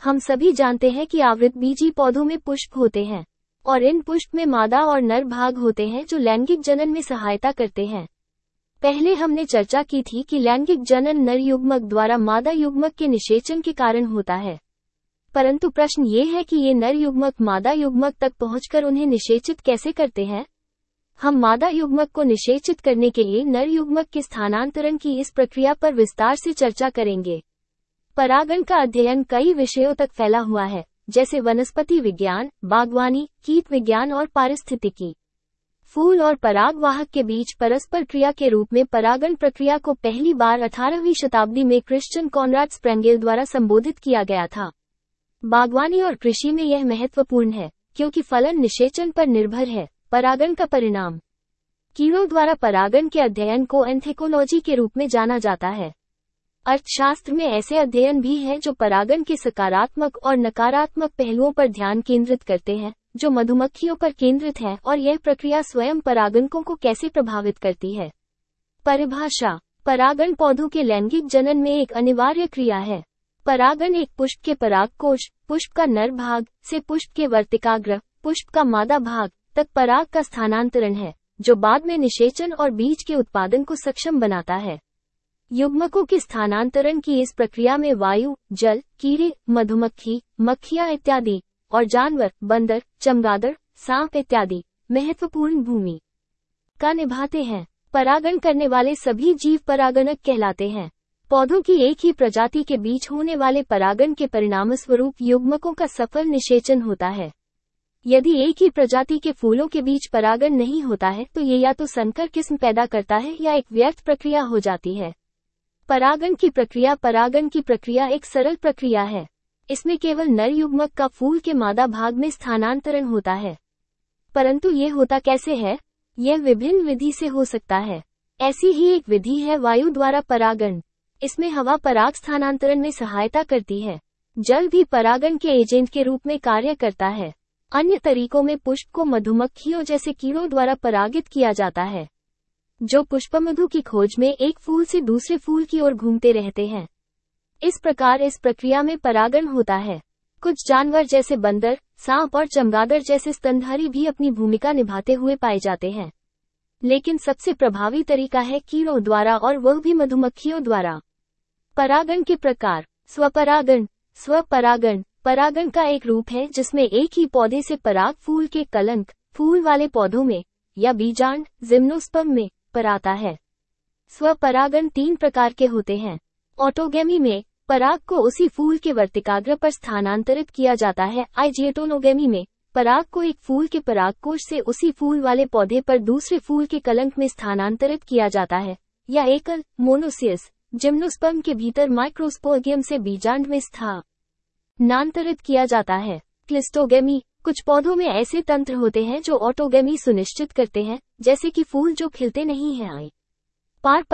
हम सभी जानते हैं कि आवृतबीजी पौधों में पुष्प होते हैं और इन पुष्प में मादा और नर भाग होते हैं जो लैंगिक जनन में सहायता करते हैं। पहले हमने चर्चा की थी कि लैंगिक जनन नर युग्मक द्वारा मादा युग्मक के निषेचन के कारण होता है, परंतु प्रश्न ये है कि ये नर युग्मक मादा युग्मक तक पहुंचकर उन्हें निषेचित कैसे करते हैं। हम मादा युग्मक को निषेचित करने के लिए नर युग्मक के स्थानांतरण की इस प्रक्रिया पर विस्तार से चर्चा करेंगे। परागण का अध्ययन कई विषयों तक फैला हुआ है, जैसे वनस्पति विज्ञान, बागवानी, कीट विज्ञान और पारिस्थितिकी। फूल और परागवाहक के बीच परस्पर क्रिया के रूप में परागण प्रक्रिया को पहली बार 18वीं शताब्दी में क्रिश्चियन कॉनराड स्प्रेंगेल द्वारा संबोधित किया गया था। बागवानी और कृषि में यह महत्वपूर्ण है क्योंकि फलन निषेचन पर निर्भर है। परागण का परिणाम। कीड़ों द्वारा परागण के अध्ययन को एंथेकोलॉजी के रूप में जाना जाता है। अर्थशास्त्र में ऐसे अध्ययन भी हैं जो परागण के सकारात्मक और नकारात्मक पहलुओं पर ध्यान केंद्रित करते हैं, जो मधुमक्खियों पर केंद्रित है और यह प्रक्रिया स्वयं परागणकों को कैसे प्रभावित करती है। परिभाषा। परागण पौधों के लैंगिक जनन में एक अनिवार्य क्रिया है। परागण एक पुष्प के परागकोश, पुष्प का नर भाग, से पुष्प के वर्तिकाग्र, पुष्प का मादा भाग तक पराग का स्थानांतरण है, जो बाद में निषेचन और बीज के उत्पादन को सक्षम बनाता है। युग्मकों के स्थानांतरण की इस प्रक्रिया में वायु, जल, कीड़े, मधुमक्खी, मक्खियां इत्यादि और जानवर, बंदर, चमगादड़, सांप इत्यादि महत्वपूर्ण भूमिका निभाते हैं। परागण करने वाले सभी जीव परागणक कहलाते हैं। पौधों की एक ही प्रजाति के बीच होने वाले परागण के परिणामस्वरूप युग्मकों का सफल निषेचन होता है। यदि एक ही प्रजाति के फूलों के बीच परागण नहीं होता है तो ये या तो संकर किस्म पैदा करता है या एक व्यर्थ प्रक्रिया हो जाती है। परागण की प्रक्रिया एक सरल प्रक्रिया है। इसमें केवल नर युग्मक का फूल के मादा भाग में स्थानांतरण होता है। परंतु ये होता कैसे है? यह विभिन्न विधि से हो सकता है। ऐसी ही एक विधि है वायु द्वारा परागण। इसमें हवा पराग स्थानांतरण में सहायता करती है। जल भी परागण के एजेंट के रूप में कार्य करता है। अन्य तरीकों में पुष्प को मधुमक्खियों जैसे कीड़ों द्वारा परागित किया जाता है, जो पुष्पमधु की खोज में एक फूल से दूसरे फूल की ओर घूमते रहते हैं। इस प्रकार इस प्रक्रिया में परागण होता है। कुछ जानवर जैसे बंदर, सांप और चमगादड़ जैसे स्तनधारी भी अपनी भूमिका निभाते हुए पाए जाते हैं, लेकिन सबसे प्रभावी तरीका है कीड़ों द्वारा और वह भी मधुमक्खियों द्वारा। परागण के प्रकार। स्वपरागण परागण का एक रूप है जिसमें एक ही पौधे से पराग फूल के कलंक, फूल वाले पौधों में या बीजांड, जिम्नोस्पर्म में पराता है। स्वपरागण 3 प्रकार के होते हैं। ऑटोगेमी में पराग को उसी फूल के वर्तिकाग्र पर स्थानांतरित किया जाता है। आइजिएटोनोगेमी में पराग को एक फूल के परागकोश से उसी फूल वाले पौधे पर दूसरे फूल के कलंक में स्थानांतरित किया जाता है। या एकल, मोनोसियस, जिम्नोस्पर्म के भीतर माइक्रोस्पोर्गियम से बीजांड में स्थानांतरित किया जाता है। क्लिस्टोगेमी। कुछ पौधों में ऐसे तंत्र होते हैं जो ऑटोगेमी सुनिश्चित करते हैं, जैसे कि फूल जो खिलते नहीं हैं। पार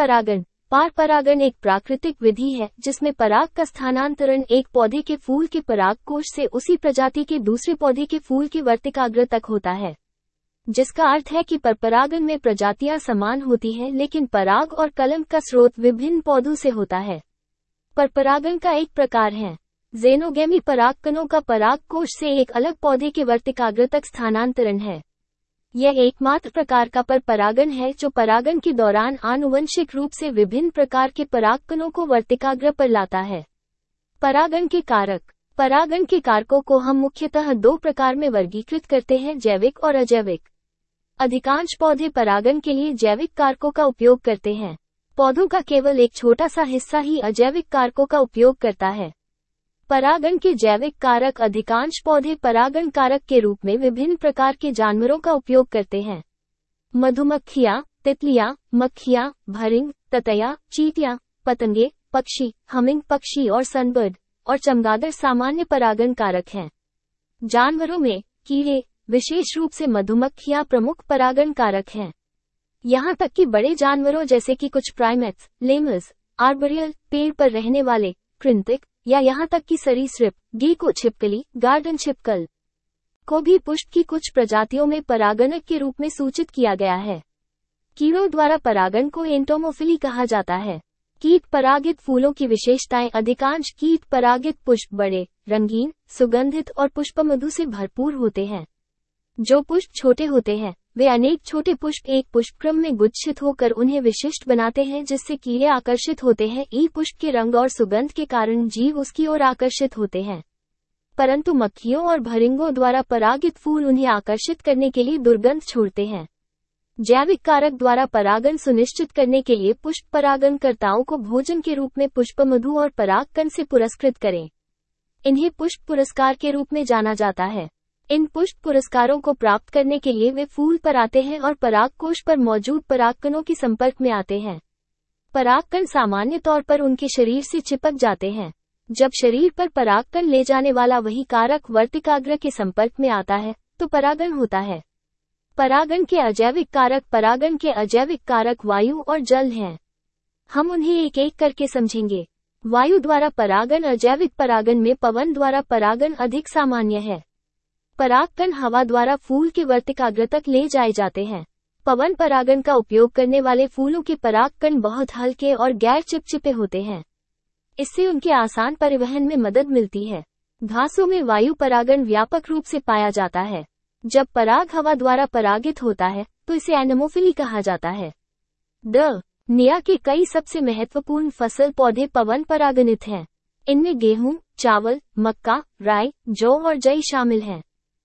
परागण एक प्राकृतिक विधि है जिसमें पराग का स्थानांतरण एक पौधे के फूल के परागकोश से उसी प्रजाति के दूसरे पौधे के फूल के वर्तिकाग्र तक होता है, जिसका अर्थ है कि परपरागण में प्रजातियां समान होती हैं लेकिन पराग और कलंक का स्रोत विभिन्न पौधों से होता है। परपरागण का एक प्रकार है ज़ेनोगेमी। परागकणों का परागकोश से एक अलग पौधे के वर्तिकाग्र तक स्थानांतरण है। यह एकमात्र प्रकार का परपरागण है जो परागण के दौरान आनुवंशिक रूप से विभिन्न प्रकार के परागकणों को वर्तिकाग्र पर लाता है। परागण के कारक। परागण के कारकों को हम मुख्यतः 2 प्रकार में वर्गीकृत करते हैं, जैविक और अजैविक। अधिकांश पौधे परागण के लिए जैविक कारकों का उपयोग करते हैं। पौधों का केवल एक छोटा सा हिस्सा ही अजैविक कारकों का उपयोग करता है। परागण के जैविक कारक। अधिकांश पौधे परागण कारक के रूप में विभिन्न प्रकार के जानवरों का उपयोग करते हैं। मधुमक्खियां, तितलियां, मक्खियां, भरिंग, ततैया, चींटियां, पतंगे, पक्षी, हमिंग पक्षी और सनबर्ड और चमगादड़ सामान्य परागण कारक हैं। जानवरों में कीड़े, विशेष रूप से मधुमक्खियां प्रमुख परागण कारक हैं। यहाँ तक कि बड़े जानवरों जैसे कि कुछ प्राइमेट्स, लेमर्स, आर्बोरियल, पेड़ पर रहने वाले, कृंतक या यहाँ तक कि सरीसृप, गीको छिपकली, गार्डन छिपकल को भी पुष्प की कुछ प्रजातियों में परागणक के रूप में सूचित किया गया है। कीड़ों द्वारा परागण को एंटोमोफिली कहा जाता है। कीट परागित फूलों की विशेषताएं। अधिकांश कीट परागित पुष्प बड़े, रंगीन, सुगंधित और पुष्पमधु से भरपूर होते हैं। जो पुष्प छोटे होते हैं, वे अनेक छोटे पुष्प एक पुष्पक्रम में गुच्छित होकर उन्हें विशिष्ट बनाते हैं, जिससे कीड़े आकर्षित होते हैं। ई पुष्प के रंग और सुगंध के कारण जीव उसकी ओर आकर्षित होते हैं, परंतु मक्खियों और भरिंगों द्वारा परागित फूल उन्हें आकर्षित करने के लिए दुर्गंध छोड़ते हैं। जैविक कारक द्वारा परागण सुनिश्चित करने के लिए पुष्प परागणकर्ताओं को भोजन के रूप में पुष्पमधु और परागकण से पुरस्कृत करें। इन्हें पुष्प पुरस्कार के रूप में जाना जाता है। इन पुष्प पुरस्कारों को प्राप्त करने के लिए वे फूल पर आते हैं और परागकोश पर मौजूद परागकणों के संपर्क में आते हैं। परागकण सामान्य तौर पर उनके शरीर से चिपक जाते हैं। जब शरीर पर परागकण ले जाने वाला वही कारक वर्तिकाग्र के संपर्क में आता है, तो परागण होता है। परागण के अजैविक कारक। परागण के अजैविक कारक वायु और जल हैं। हम उन्हें एक एक करके समझेंगे। वायु द्वारा परागण। अजैविक परागण में पवन द्वारा परागण अधिक सामान्य है। परागकण हवा द्वारा फूल के वर्तिकाग्र तक ले जाए जाते हैं। पवन परागण का उपयोग करने वाले फूलों के परागकण बहुत हल्के और गैर चिपचिपे होते हैं। इससे उनके आसान परिवहन में मदद मिलती है। घासों में वायु परागण व्यापक रूप से पाया जाता है। जब पराग हवा द्वारा परागित होता है, तो इसे एनेमोफिली कहा जाता है। दुनिया के कई सबसे महत्वपूर्ण फसल पौधे पवन परागणित हैं। इनमें गेहूं, चावल, मक्का, राई, जौ और जई शामिल हैं।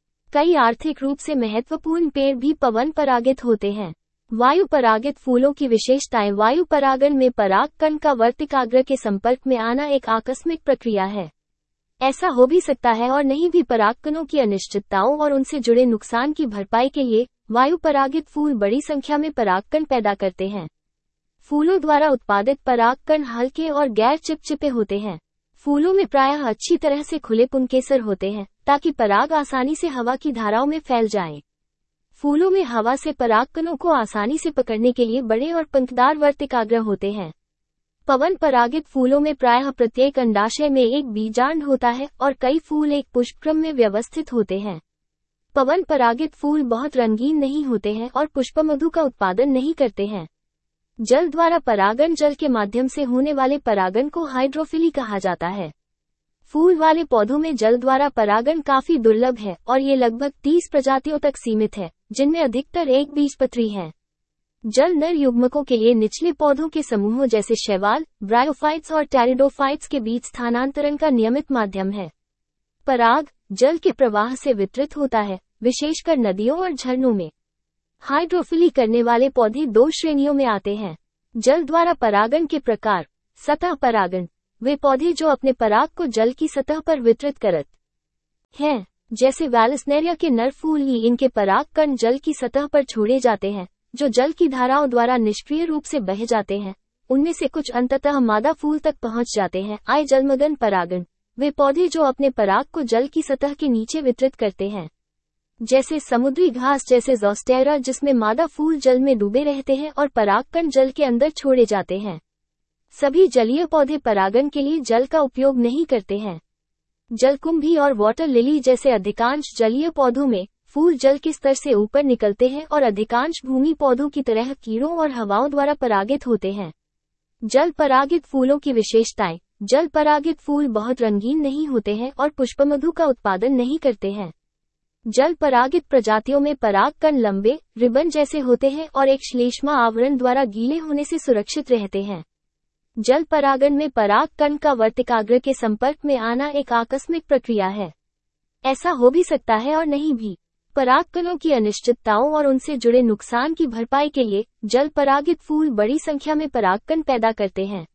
कई आर्थिक रूप से महत्वपूर्ण पेड़ भी पवन परागित होते हैं। वायु परागित फूलों की विशेषताएं। वायु परागण में परागकण का वर्तिकाग्र के संपर्क में आना एक आकस्मिक प्रक्रिया है। ऐसा हो भी सकता है और नहीं भी। परागकणों की अनिश्चितताओं और उनसे जुड़े नुकसान की भरपाई के लिए वायु परागित फूल बड़ी संख्या में परागकण पैदा करते हैं। फूलों द्वारा उत्पादित परागकण हल्के और गैर चिपचिपे होते हैं। फूलों में प्रायः अच्छी तरह से खुले पुंकेसर होते हैं, ताकि पराग आसानी से हवा की धाराओं में फैल जाए। फूलों में हवा से परागकणों को आसानी से पकड़ने के लिए बड़े और पंखदार वर्तिकाग्र होते हैं। पवन परागित फूलों में प्रायः प्रत्येक अंडाशय में एक बीजांड होता है और कई फूल एक पुष्पक्रम में व्यवस्थित होते हैं। पवन परागित फूल बहुत रंगीन नहीं होते हैं और पुष्पमधु का उत्पादन नहीं करते हैं। जल द्वारा परागण। जल के माध्यम से होने वाले परागण को हाइड्रोफिली कहा जाता है। फूल वाले पौधों में जल द्वारा परागण काफी दुर्लभ है और ये लगभग 30 प्रजातियों तक सीमित है, जिनमें अधिकतर एक बीजपत्री हैं। जल नर युग्मकों के लिए निचले पौधों के समूहों जैसे शैवाल, ब्रायोफाइट्स और टेरिडोफाइट्स के बीच स्थानांतरण का नियमित माध्यम है। पराग जल के प्रवाह से वितरित होता है, विशेषकर नदियों और झरनों में। हाइड्रोफिली करने वाले पौधे 2 श्रेणियों में आते हैं। जल द्वारा परागण के प्रकार। सतह परागण। वे पौधे जो अपने पराग को जल की सतह पर वितरित करते हैं, जैसे वैलसनेरिया के नर फूल ही। इनके परागकण जल की सतह पर छोड़े जाते हैं, जो जल की धाराओं द्वारा निष्क्रिय रूप से बह जाते हैं। उनमें से कुछ अंततः मादा फूल तक पहुंच जाते हैं। जलमग्न परागण। वे पौधे जो अपने पराग को जल की सतह के नीचे वितरित करते हैं, जैसे समुद्री घास जैसे ज़ोस्टेरा, जिसमें मादा फूल जल में डूबे रहते हैं और परागकण जल के अंदर छोड़े जाते हैं। सभी जलीय पौधे परागण के लिए जल का उपयोग नहीं करते हैं। जलकुंभी और वाटर लिली जैसे अधिकांश जलीय पौधों में फूल जल के स्तर से ऊपर निकलते हैं और अधिकांश भूमि पौधों की तरह कीड़ों और हवाओं द्वारा परागित होते हैं। जल परागित फूलों की विशेषताएं। जल परागित फूल बहुत रंगीन नहीं होते हैं और पुष्पमधु का उत्पादन नहीं करते हैं। जल परागित प्रजातियों में परागकण लंबे, रिबन जैसे होते हैं और एक श्लेष्मा आवरण द्वारा गीले होने से सुरक्षित रहते हैं। जल परागण में परागकण का वर्तिकाग्र के संपर्क में आना एक आकस्मिक प्रक्रिया है। ऐसा हो भी सकता है और नहीं भी। परागकणों की अनिश्चितताओं और उनसे जुड़े नुकसान की भरपाई के लिए जल परागित फूल बड़ी संख्या में परागकण पैदा करते हैं।